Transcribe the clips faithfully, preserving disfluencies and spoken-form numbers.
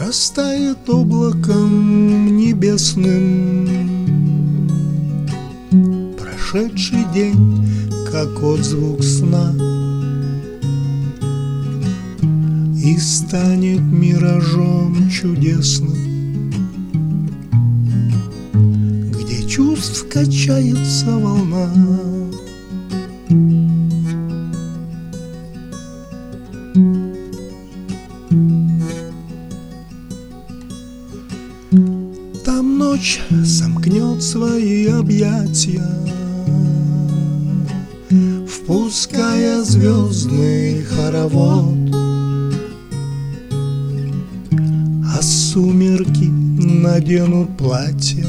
растает облаком небесным. Прошедший день, как отзвук сна, и станет миражом чудесным, где чувств качается волна. Там ночь сомкнет свои объятия, впуская звездный хоровод, а сумерки наденут платья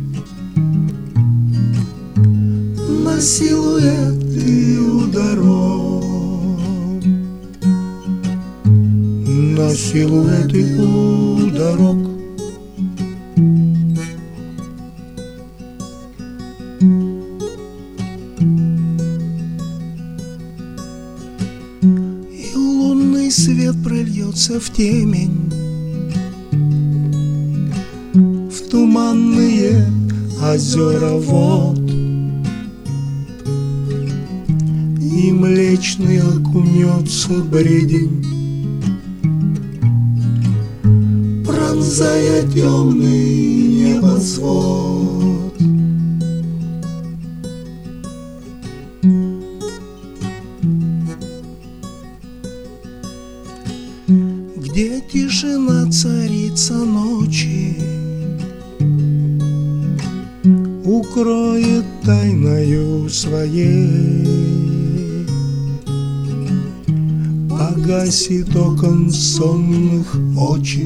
на силуэты у дорог, на силуэты у дорог. И лунный свет прольется в темень, в туманные озера вод, и млечный окунется бредень, пронзая темный небосвод. Где тишина царица ночи укроет тайною своей, погасит окон сонных очи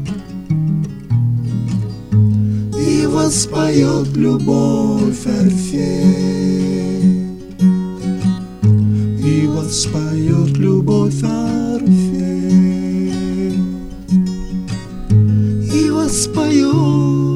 и воспоет любовь Орфей, и воспоет любовь Орфей, и воспоет